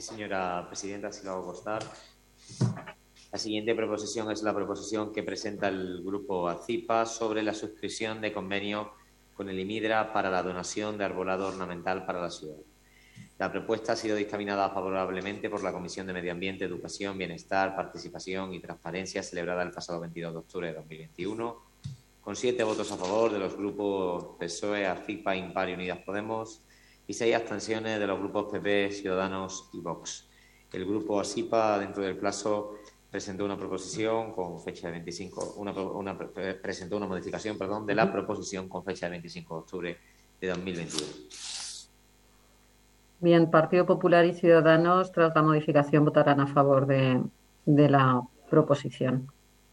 señora presidenta, si lo hago constar. La siguiente proposición es la proposición que presenta el grupo ACIPA sobre la suscripción de convenio con el IMIDRA para la donación de arbolado ornamental para la ciudad. La propuesta ha sido dictaminada favorablemente por la Comisión de Medio Ambiente, Educación, Bienestar, Participación y Transparencia, celebrada el pasado 22 de octubre de 2021, con 7 votos a favor de los grupos PSOE, ACIPA, Impar y Unidas Podemos, y 6 abstenciones de los grupos PP, Ciudadanos y Vox. El grupo ACIPA, dentro del plazo, presentó una proposición con fecha de 25, presentó una modificación, de la proposición con fecha de 25 de octubre de 2021. Bien, Partido Popular y Ciudadanos, tras la modificación, votarán a favor de la proposición.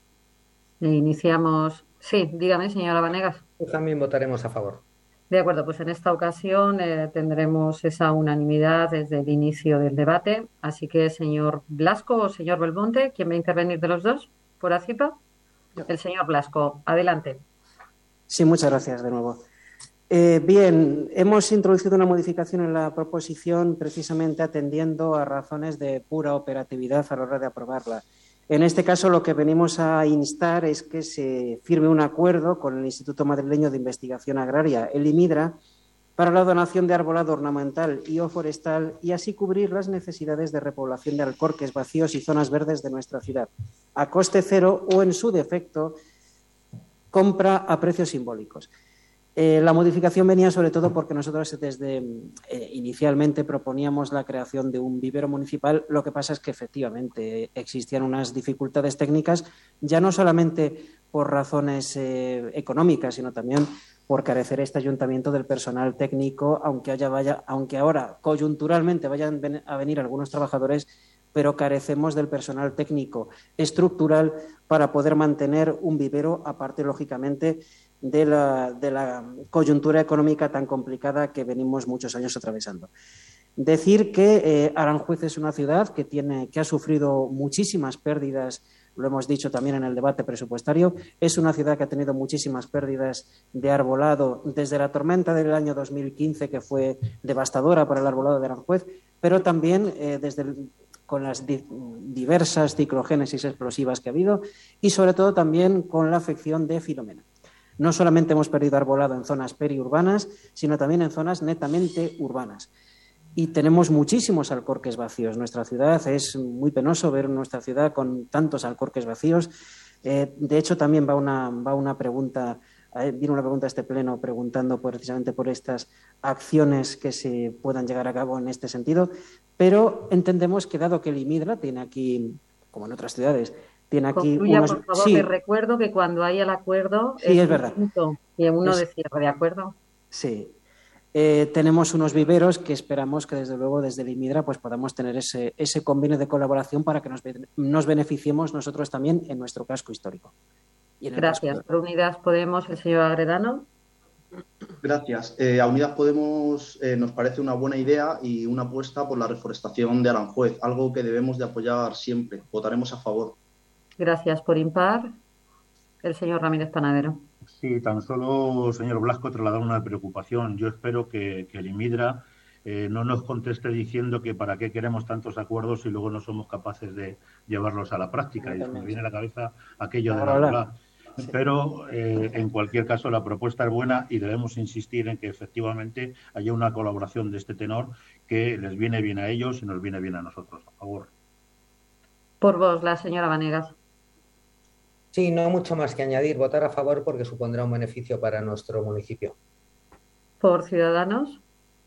Iniciamos. Sí, dígame, señora Vanegas. Pues también votaremos a favor. De acuerdo, pues en esta ocasión tendremos esa unanimidad desde el inicio del debate. Así que, señor Blasco o señor Belmonte, ¿quién va a intervenir de los dos por ACIPA? El señor Blasco, adelante. Sí, muchas gracias de nuevo. Bien, hemos introducido una modificación en la proposición precisamente atendiendo a razones de pura operatividad a la hora de aprobarla. En este caso, lo que venimos a instar es que se firme un acuerdo con el Instituto Madrileño de Investigación Agraria, el IMIDRA, para la donación de arbolado ornamental y o forestal y así cubrir las necesidades de repoblación de alcorques vacíos y zonas verdes de nuestra ciudad, a coste cero o, en su defecto, compra a precios simbólicos. La modificación venía sobre todo porque nosotros inicialmente proponíamos la creación de un vivero municipal. Lo que pasa es que efectivamente existían unas dificultades técnicas, ya no solamente por razones económicas, sino también por carecer este ayuntamiento del personal técnico, aunque ahora coyunturalmente vayan a venir algunos trabajadores, pero carecemos del personal técnico estructural para poder mantener un vivero, aparte, lógicamente, de la coyuntura económica tan complicada que venimos muchos años atravesando. Decir que Aranjuez es una ciudad que ha sufrido muchísimas pérdidas, lo hemos dicho también en el debate presupuestario, es una ciudad que ha tenido muchísimas pérdidas de arbolado desde la tormenta del año 2015, que fue devastadora para el arbolado de Aranjuez, pero también con las diversas ciclogénesis explosivas que ha habido y sobre todo también con la afección de Filomena. No solamente hemos perdido arbolado en zonas periurbanas, sino también en zonas netamente urbanas. Y tenemos muchísimos alcorques vacíos. Nuestra ciudad, es muy penoso ver nuestra ciudad con tantos alcorques vacíos. De hecho, también vino una pregunta a este pleno preguntando precisamente por estas acciones que se puedan llevar a cabo en este sentido. Pero entendemos que, dado que el IMIDRA tiene aquí, como en otras ciudades, tiene aquí concluya, por favor, sí. Les recuerdo que cuando hay el acuerdo sí, es verdad. Y uno de cierre, ¿de acuerdo? Sí. Tenemos unos viveros que esperamos que, desde luego, desde el IMIDRA pues podamos tener ese convenio de colaboración para que nos beneficiemos nosotros también en nuestro casco histórico. Gracias. Por Unidas Podemos, el señor Agredano. Gracias. A Unidas Podemos nos parece una buena idea y una apuesta por la reforestación de Aranjuez, algo que debemos de apoyar siempre. Votaremos a favor. Gracias. Por Impar, el señor Ramírez Panadero. Sí, tan solo, señor Blasco, trasladar una preocupación. Yo espero que el IMIDRA no nos conteste diciendo que para qué queremos tantos acuerdos y luego no somos capaces de llevarlos a la práctica. Y me viene a la cabeza aquello de la verdad. Sí. Pero, en cualquier caso, la propuesta es buena y debemos insistir en que efectivamente haya una colaboración de este tenor que les viene bien a ellos y nos viene bien a nosotros. A favor. Por vos, la señora Vanegas. Sí, no mucho más que añadir. Votar a favor porque supondrá un beneficio para nuestro municipio. Por Ciudadanos,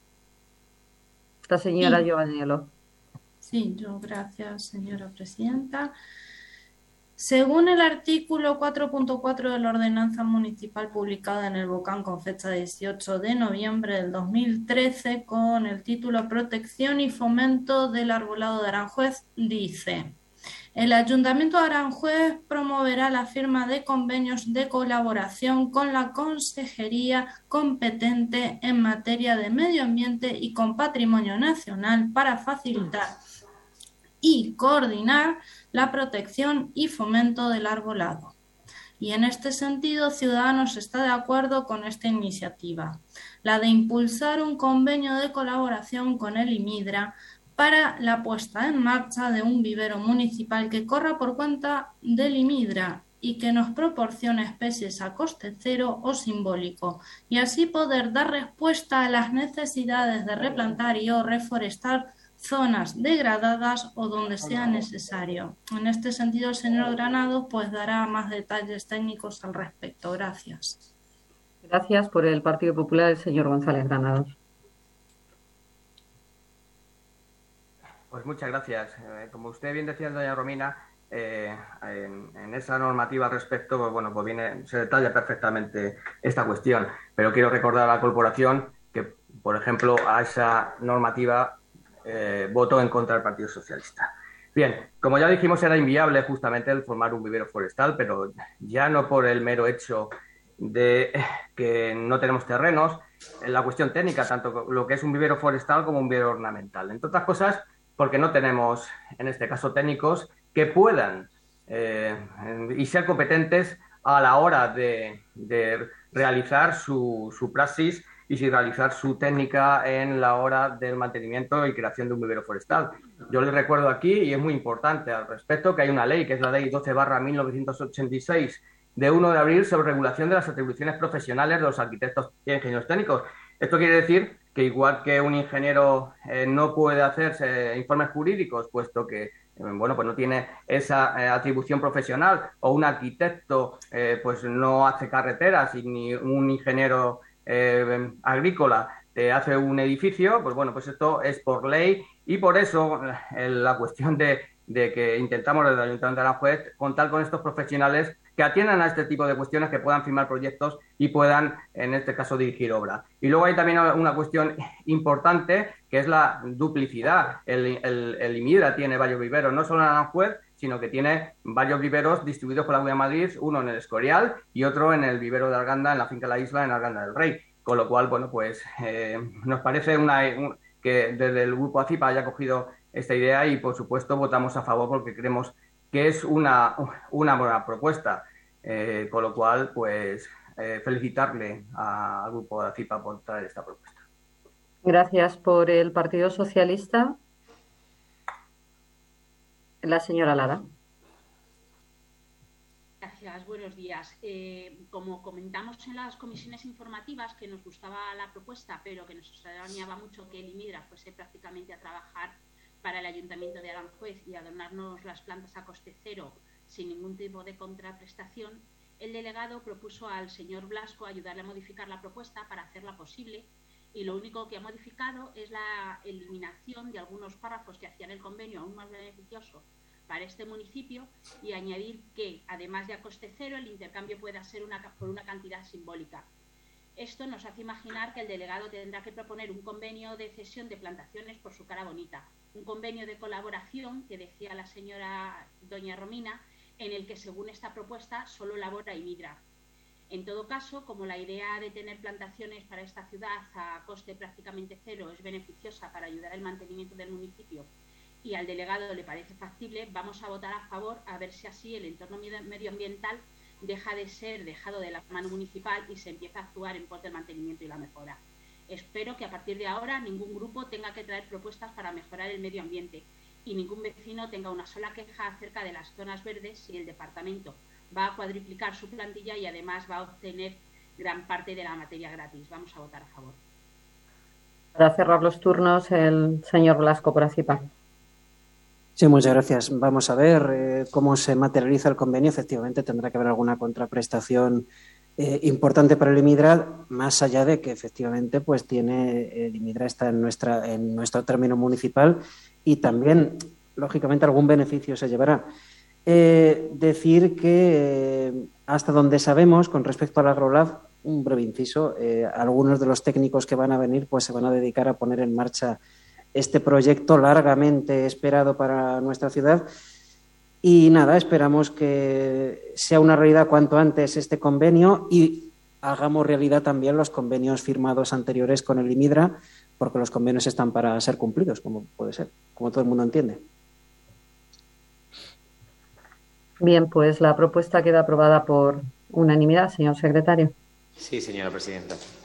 la señora Giovaniello. Sí, gracias, señora presidenta. Según el artículo 4.4 de la Ordenanza Municipal publicada en el BOCAN con fecha 18 de noviembre del 2013 con el título Protección y Fomento del Arbolado de Aranjuez, dice: el Ayuntamiento de Aranjuez promoverá la firma de convenios de colaboración con la Consejería competente en materia de medio ambiente y con patrimonio nacional para facilitar y coordinar la protección y fomento del arbolado. Y en este sentido, Ciudadanos está de acuerdo con esta iniciativa, la de impulsar un convenio de colaboración con el IMIDRA para la puesta en marcha de un vivero municipal que corra por cuenta del IMIDRA y que nos proporcione especies a coste cero o simbólico, y así poder dar respuesta a las necesidades de replantar y o reforestar zonas degradadas o donde sea necesario. En este sentido, el señor Granados pues dará más detalles técnicos al respecto. Gracias. Gracias. Por el Partido Popular, el señor González Granados. Pues muchas gracias. Como usted bien decía, doña Romina, en esa normativa al respecto, pues bueno, pues se detalla perfectamente esta cuestión. Pero quiero recordar a la corporación que, por ejemplo, a esa normativa votó en contra del Partido Socialista. Bien, como ya dijimos, era inviable justamente el formar un vivero forestal, pero ya no por el mero hecho de que no tenemos terrenos, la cuestión técnica, tanto lo que es un vivero forestal como un vivero ornamental. Entre otras cosas, porque no tenemos, en este caso, técnicos que puedan y ser competentes a la hora de realizar su praxis y realizar su técnica en la hora del mantenimiento y creación de un vivero forestal. Yo les recuerdo aquí, y es muy importante al respecto, que hay una ley, que es la Ley 12/1986, de 1 de abril, sobre regulación de las atribuciones profesionales de los arquitectos y ingenieros técnicos. Esto quiere decir que igual que un ingeniero no puede hacerse informes jurídicos, puesto que bueno, pues no tiene esa atribución profesional, o un arquitecto pues no hace carreteras, y ni un ingeniero agrícola hace un edificio, pues bueno, pues esto es por ley, y por eso la cuestión de que intentamos desde el Ayuntamiento de Aranjuez contar con estos profesionales que atiendan a este tipo de cuestiones, que puedan firmar proyectos y puedan, en este caso, dirigir obra. Y luego hay también una cuestión importante, que es la duplicidad. El IMIDRA tiene varios viveros, no solo en Aranjuez, sino que tiene varios viveros distribuidos por la Comunidad de Madrid, uno en el Escorial y otro en el vivero de Arganda, en la finca La Isla, en Arganda del Rey. Con lo cual, bueno, pues nos parece que desde el Grupo ACIPA haya cogido esta idea, y, por supuesto, votamos a favor porque creemos que es una buena propuesta. Con lo cual, pues, felicitarle al Grupo ACIPA por traer esta propuesta. Gracias. Por el Partido Socialista, la señora Lara. Gracias, buenos días. Como comentamos en las comisiones informativas, que nos gustaba la propuesta, pero que nos extrañaba mucho que el IMIDRA fuese prácticamente a trabajar para el Ayuntamiento de Aranjuez y a donarnos las plantas a coste cero sin ningún tipo de contraprestación, el delegado propuso al señor Blasco ayudarle a modificar la propuesta para hacerla posible, y lo único que ha modificado es la eliminación de algunos párrafos que hacían el convenio aún más beneficioso para este municipio, y añadir que, además de a coste cero, el intercambio pueda ser por una cantidad simbólica. Esto nos hace imaginar que el delegado tendrá que proponer un convenio de cesión de plantaciones por su cara bonita, un convenio de colaboración, que decía la señora doña Romina, en el que, según esta propuesta, solo labora IMIDRA. En todo caso, como la idea de tener plantaciones para esta ciudad a coste prácticamente cero es beneficiosa para ayudar al mantenimiento del municipio y al delegado le parece factible, vamos a votar a favor, a ver si así el entorno medioambiental deja de ser dejado de la mano municipal y se empieza a actuar en pos del mantenimiento y la mejora. Espero que a partir de ahora ningún grupo tenga que traer propuestas para mejorar el medio ambiente y ningún vecino tenga una sola queja acerca de las zonas verdes, si el departamento va a cuadruplicar su plantilla y además va a obtener gran parte de la materia gratis. Vamos a votar a favor. Para cerrar los turnos, el señor Blasco, por ACIPA. Sí, muchas gracias. Vamos a ver cómo se materializa el convenio. Efectivamente, tendrá que haber alguna contraprestación importante para el IMIDRA, más allá de que efectivamente pues el IMIDRA está en nuestro término municipal, y también, lógicamente, algún beneficio se llevará. Decir que hasta donde sabemos, con respecto al AgroLab, un breve inciso, algunos de los técnicos que van a venir pues se van a dedicar a poner en marcha este proyecto largamente esperado para nuestra ciudad. Y nada, esperamos que sea una realidad cuanto antes este convenio y hagamos realidad también los convenios firmados anteriores con el IMIDRA, porque los convenios están para ser cumplidos, como puede ser, como todo el mundo entiende. Bien, pues la propuesta queda aprobada por unanimidad, señor secretario. Sí, señora presidenta.